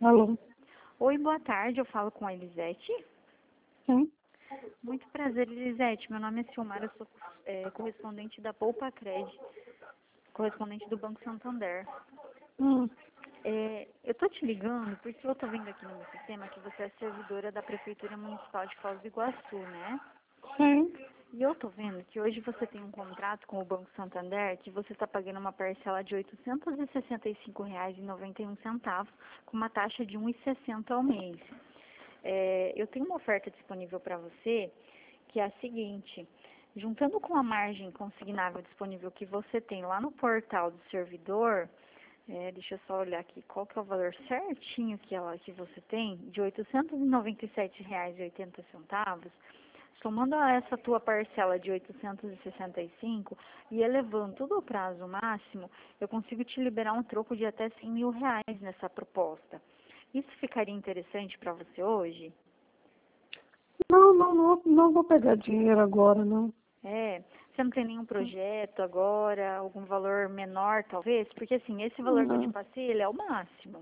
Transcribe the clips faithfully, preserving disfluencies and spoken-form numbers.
Alô? Oi, boa tarde, eu falo com a Elisete. Sim. Muito prazer, Elisete. Meu nome é Silmar, eu sou é, correspondente da Poupa Cred, correspondente do Banco Santander. Hum. É, eu tô te ligando porque eu tô vendo aqui no meu sistema que você é servidora da Prefeitura Municipal de Foz do Iguaçu, né? Sim. E eu tô vendo que hoje você tem um contrato com o Banco Santander que você está pagando uma parcela de oitocentos e sessenta e cinco reais e noventa e um centavos com uma taxa de um real e sessenta centavos ao mês. É, eu tenho uma oferta disponível para você que é a seguinte: juntando com a margem consignável disponível que você tem lá no portal do servidor, é, deixa eu só olhar aqui qual que é o valor certinho que, ela, que você tem, de oitocentos e noventa e sete reais e oitenta centavos, somando a essa tua parcela de oitocentos e sessenta e cinco e elevando tudo ao prazo máximo, eu consigo te liberar um troco de até cem mil reais nessa proposta. Isso ficaria interessante para você hoje? Não, não, não, não vou pegar dinheiro agora, não. É, você não tem nenhum projeto agora, algum valor menor talvez? Porque assim, esse valor que eu te Não. passei, ele é o máximo.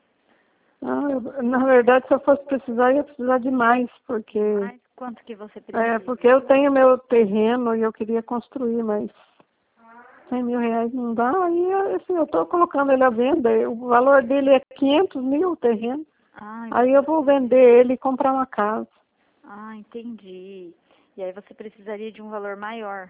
Ah, eu- na verdade, se eu fosse precisar, eu ia precisar de mais, porque, Mas quanto que você é, precisa? porque eu tenho meu terreno e eu queria construir, mas cem mil reais não dá. Aí, assim, eu estou colocando ele à venda. O valor dele é quinhentos mil o terreno. Ah, Aí eu vou vender ele e comprar uma casa. ah, entendi. E aí você precisaria de um valor maior.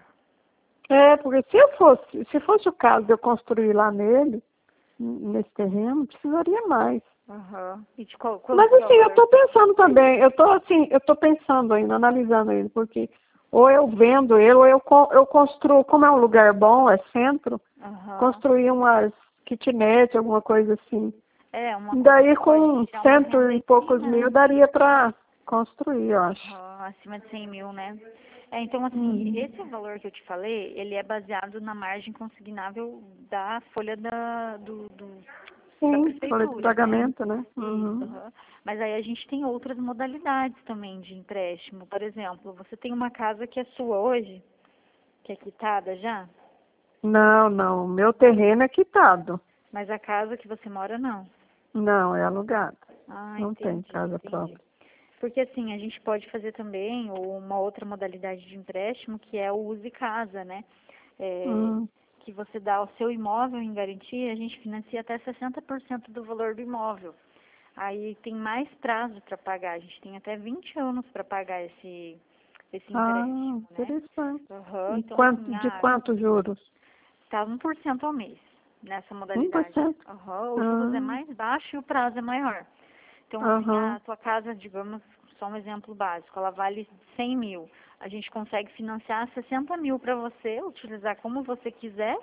É, porque se eu fosse, se fosse o caso de eu construir lá nele, nesse terreno, precisaria mais. Aham. E de qual, quanto Mas que é o assim, eu valor estou que você pensando precisa? também, eu estou assim, eu estou pensando ainda, analisando ele, porque ou eu vendo ele, ou eu, co- eu construo, como é um lugar bom, é centro, Aham. construir umas kitnet, alguma coisa assim. É, uma coisa Daí que pode com tirar uma cento renda e aqui, poucos né? mil daria para construir, eu acho. Aham, acima de cem mil, né? É, então, assim, Uhum. esse valor que eu te falei, ele é baseado na margem consignável da folha da, do, do- da Sim, folha de prefeitura, né? pagamento, né? Isso, Uhum. aham. Mas aí a gente tem outras modalidades também de empréstimo. Por exemplo, você tem uma casa que é sua hoje, que é quitada já, Não, não, meu terreno é quitado. mas a casa que você mora não. Não, é alugado. Ah, Não tem entendi, casa entendi. própria. Porque assim, a gente pode fazer também uma outra modalidade de empréstimo, que é o Use Casa, né? É, Hum. que você dá o seu imóvel em garantia, a gente financia até sessenta por cento do valor do imóvel. Aí tem mais prazo para pagar, a gente tem até vinte anos para pagar esse, esse Ah, empréstimo, né? interessante. Aham, E então assim, quanto, de ah, quantos juros? tá um por cento ao mês nessa Um por modalidade. cento. Aham, os juros é Ah, mais baixo e o prazo é maior. Então, assim, aham. a tua casa, digamos, só um exemplo básico, ela vale cem mil. A gente consegue financiar sessenta mil para você, utilizar como você quiser,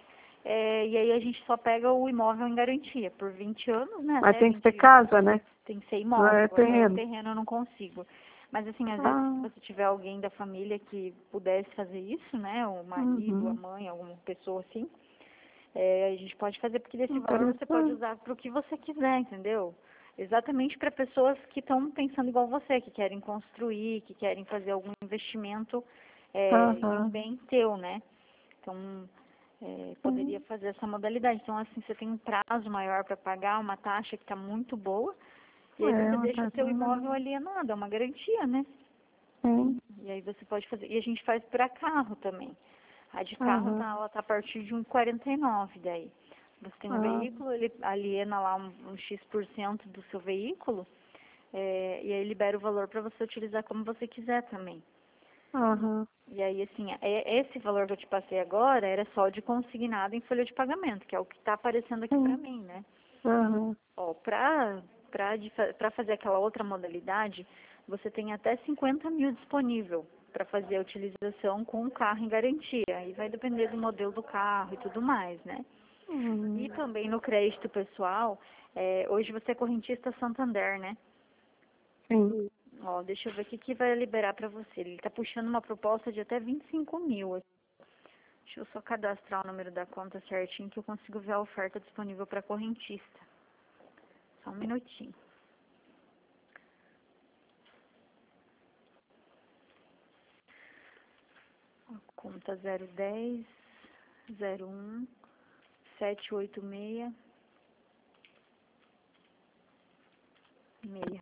é, e aí a gente só pega o imóvel em garantia por vinte anos, né? Mas Até tem que ser vinte casa, né? tem que ser Não é imóvel, aham, terreno. terreno eu não consigo. Mas assim, às vezes se Ah, você tiver alguém da família que pudesse fazer isso, né? O marido, a uhum. mãe, alguma pessoa assim, é, a gente pode fazer, porque desse valor você pode Interessante. usar para o que você quiser, entendeu? Exatamente para pessoas que estão pensando igual você, que querem construir, que querem fazer algum investimento é, em um Aham. bem teu, né? Então, é, poderia Sim. fazer essa modalidade. Então, assim, você tem um prazo maior para pagar, uma taxa que está muito boa, e aí É você uma deixa o casa seu imóvel legal. alienado, é uma garantia, né? Sim. E aí você pode fazer. E a gente faz para carro também. A de carro tá, Aham. ela tá a partir de um quarenta e nove daí. Você tem um Ah, veículo, ele aliena lá um, um X por cento do seu veículo, é, e aí libera o valor para você utilizar como você quiser também. aham. E aí, assim, é- esse valor que eu te passei agora era só de consignado em folha de pagamento, que é o que está aparecendo aqui para Sim. mim, né? Aham. Ó, para para fazer aquela outra modalidade, você tem até cinquenta mil disponível para fazer a utilização com o carro em garantia. Aí vai depender do modelo do carro e tudo mais, né? E Hum. também no crédito pessoal, é, hoje você é correntista Santander, né? Sim. Ó, deixa eu ver o que que vai liberar para você. Ele está puxando uma proposta de até vinte e cinco mil. Deixa eu só cadastrar o número da conta certinho que eu consigo ver a oferta disponível para correntista. Só um minutinho. Ó, conta zero dez, zero um, sete oito seis, Meia.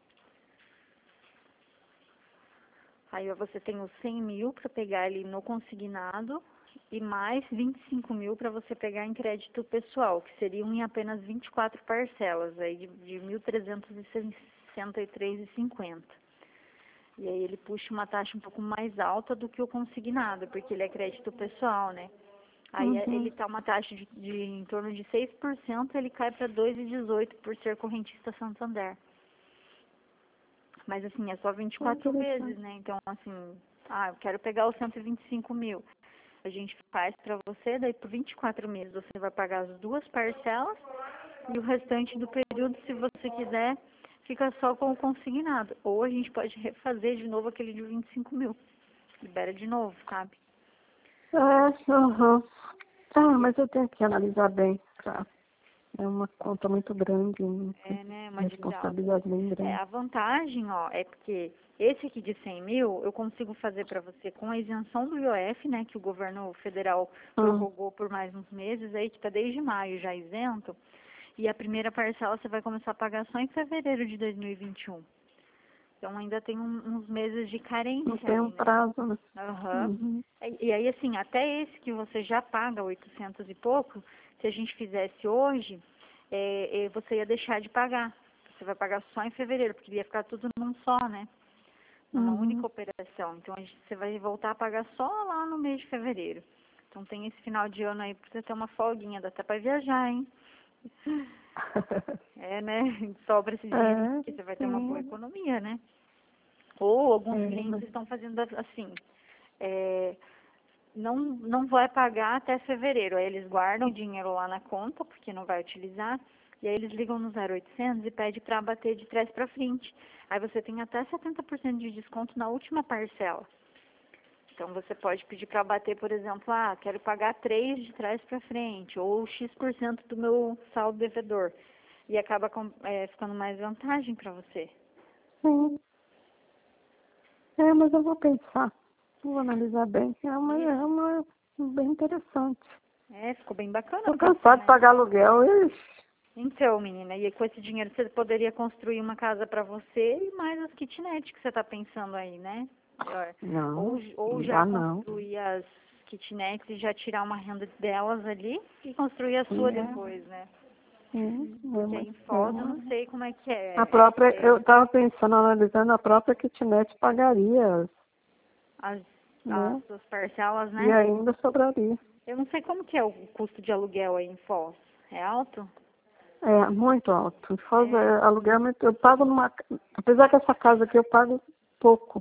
Aí você tem os cem mil para pegar ali no consignado e mais vinte e cinco mil para você pegar em crédito pessoal, que seriam em apenas vinte e quatro parcelas, aí de, de mil trezentos e sessenta e três reais e cinquenta centavos. E aí ele puxa uma taxa um pouco mais alta do que o consignado, porque ele é crédito pessoal, né? Aí Uhum. ele tá uma taxa de, de em torno de seis por cento, ele cai para dois vírgula dezoito por cento por ser correntista Santander. Mas assim, é só vinte e quatro vezes, né? Então, assim, ah, eu quero pegar os cento e vinte e cinco mil. A gente faz para você, daí por vinte e quatro meses você vai pagar as duas parcelas e o restante do período, se você quiser, fica só com o consignado. Ou a gente pode refazer de novo aquele de vinte e cinco mil. Libera de novo, sabe? É, uhum. Ah, mas eu tenho que analisar bem, claro. É uma conta muito grande, uma É, né? Uma dívida alta. responsabilidade bem É, grande. a vantagem, ó, é porque esse aqui de cem mil, eu consigo fazer para você com a isenção do I O F, né, que o governo federal Hum. prorrogou por mais uns meses, aí que tá desde maio já isento, e a primeira parcela você vai começar a pagar só em fevereiro de dois mil e vinte e um. Então ainda tem um, uns meses de carência Não tem aí, um né? prazo, né? Aham. Uhum. E, e aí, assim, até esse que você já paga oitocentos e pouco, se a gente fizesse hoje, é, é, você ia deixar de pagar. Você vai pagar só em fevereiro, porque ia ficar tudo num só, né? Numa Uhum. única operação. Então, a gente, você vai voltar a pagar só lá no mês de fevereiro. Então, tem esse final de ano aí pra você ter uma folguinha, dá até pra viajar, hein? É, né? Sobra esse dinheiro, É, porque você vai ter uma boa sim. economia, né? Ou alguns É, clientes mas... estão fazendo assim, é, não, não vai pagar até fevereiro. Aí eles guardam o dinheiro lá na conta, porque não vai utilizar, e aí eles ligam no zero oitocentos e pedem para bater de trás para frente. Aí você tem até setenta por cento de desconto na última parcela. Então você pode pedir para bater, por exemplo, ah, quero pagar três de trás para frente, ou X% do meu saldo devedor. E acaba com, é, ficando mais vantagem para você. Sim. É, mas eu vou pensar. Vou analisar bem. É uma, Isso. é uma bem interessante. É, ficou bem bacana Tô para você, cansado de né? pagar aluguel. Ixi. Então, menina, e com esse dinheiro você poderia construir uma casa para você e mais as kitnet que você está pensando aí, né? Melhor. Ou, Não, ou não já dá não. construir as kitnets e já tirar uma renda delas ali e construir a sua É, depois, né? sim, é, Porque mas aí em é Foz eu uma... não sei como é que A é. própria, eu é estava pensando, analisando, a própria kitnet pagaria, as, as né? suas parcelas, E né? ainda sobraria. Eu não sei como que é o custo de aluguel aí em Foz. É alto? É, muito alto. Em Foz, É. é, aluguel, muito- eu pago numa... Apesar que essa casa aqui eu pago pouco.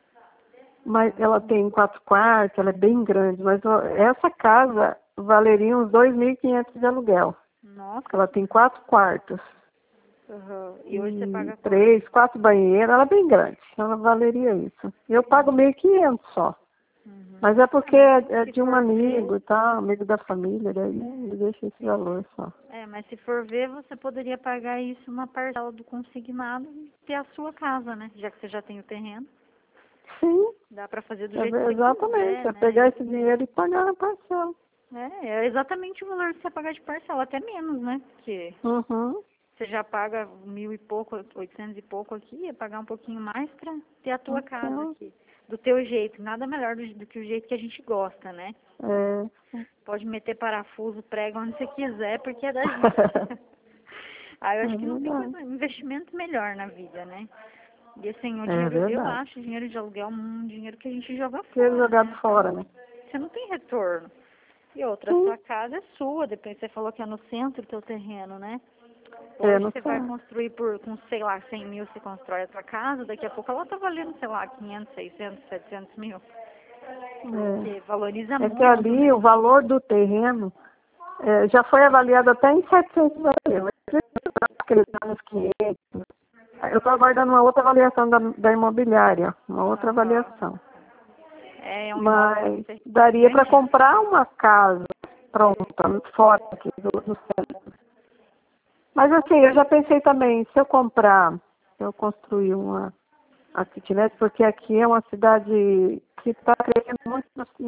Mas ela tem quatro quartos, ela é bem grande, mas ó, essa casa valeria uns dois mil e quinhentos de aluguel. Nossa. Ela tem quatro quartos Uhum. E hoje você e paga quanto? três, quatro banheiros, ela é bem grande, ela valeria isso. Eu pago mil e quinhentos só, Uhum. mas é Ah, porque mas é, é se de um for ver, amigo, tá? Amigo da família, daí ele deixa esse sim. valor só. É, mas se for ver, você poderia pagar isso na parcela do consignado e ter a sua casa, né? Já que você já tem o terreno. Sim, Dá pra fazer do é, jeito que ver- você exatamente, quiser, é né? pegar esse dinheiro e pagar na parcela. É, é exatamente o valor que você pagar de parcela, até menos, né? Porque Uhum, você já paga mil e pouco, oitocentos e pouco aqui, ia pagar um pouquinho mais pra ter a tua casa então, aqui. Do teu jeito, nada melhor do, do que o jeito que a gente gosta, né? é... Pode meter parafuso, prego onde você quiser, porque é da gente. Ah, eu É acho que não tem verdade. coisa, investimento melhor na vida, né? E assim, o É dinheiro, eu verdade. acho, o dinheiro de aluguel é um dinheiro que a gente joga Dinheiro fora, jogado né? Você fora, não, né? você não tem retorno. E outra, a Sim, sua casa é sua, depois você falou que é no centro do teu terreno, né? é, Hoje não você vai sei. construir por, com, sei lá, cem mil você constrói a tua casa, daqui a pouco ela tá valendo, sei lá, quinhentos, seiscentos, setecentos mil. Porque valoriza É, é que muito, ali né? o valor do terreno é, já foi avaliado até em setecentos mil. Aqueles anos quinhentos. Eu estou aguardando uma outra avaliação da, da imobiliária, uma outra Aham. avaliação. É, é um imóvel, é um Mas terreno daria para grande. comprar uma casa pronta, fora aqui do, do centro. Mas assim, eu já pensei também, se eu comprar, se eu construir uma a kitnet, porque aqui é uma cidade que está crescendo muito, assim,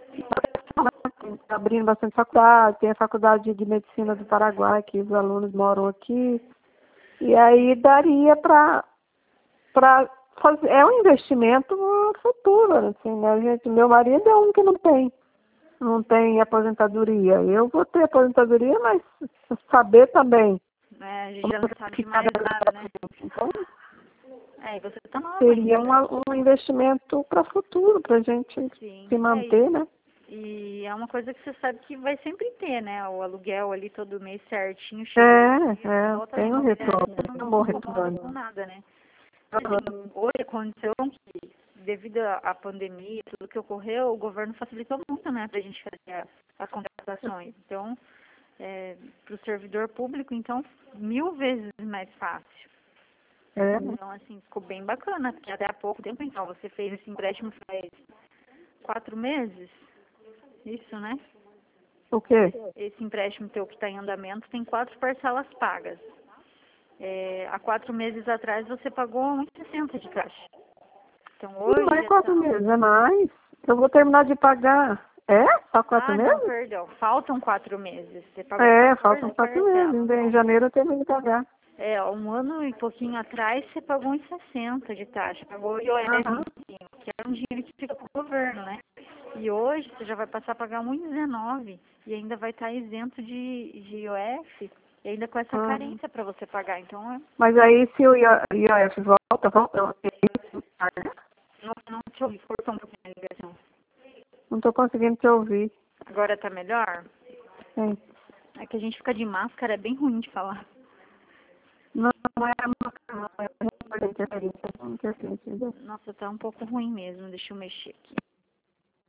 está abrindo bastante faculdade, tem a faculdade de medicina do Paraguai, que os alunos moram aqui, E aí daria para para fazer, é um investimento no futuro, assim, né, gente? Meu marido é um que não tem, não tem aposentadoria. Eu vou ter aposentadoria, mas saber também. É, a gente já não sabe de mais nada, né? Então, É, e você tá nova seria ainda. uma, um investimento para o futuro, para a gente Sim. se manter, né? E é uma coisa que você sabe que vai sempre ter, né? O aluguel ali todo mês certinho, É, chega. é, Volta na tem um imobiliária, retorno, você não tem um bom se incomoda retorno. com nada, né? Assim, hoje aconteceu que, devido à pandemia, tudo que ocorreu, o governo facilitou muito, né, pra gente fazer as, as contratações. Então, é, pro servidor público, então, mil vezes mais fácil. É. Então, assim, ficou bem bacana, porque até há pouco tempo, então, você fez esse empréstimo faz quatro meses, isso, né? O quê? Esse empréstimo teu que está em andamento tem quatro parcelas pagas. É, há quatro meses atrás você pagou um e sessenta de taxa. Então Não hoje é quatro então... meses, é mais. Eu vou terminar de pagar. É? Só quatro Ah, não, meses? perdão. Faltam quatro meses. Você pagou É, quatorze faltam quatro meses. parcelas. Em janeiro eu termino de pagar. É, um ano e pouquinho atrás você pagou um e sessenta de taxa. Pagou o I O F, Aham. que era um dinheiro que fica para o governo, né? E hoje você já vai passar a pagar um e dezenove e ainda vai estar isento de, de I O F e ainda com essa Aham. carência para você pagar. Então, é, Mas aí se o I O F volta, volta, eu não, não te ouvi, cortou um pouquinho a ligação. não estou conseguindo te ouvir. Agora tá melhor? Sim. É que a gente fica de máscara, é bem ruim de falar. Não, não é a máscara, não, é a interferência, não interferência. Nossa, tá um pouco ruim mesmo. Deixa eu mexer aqui.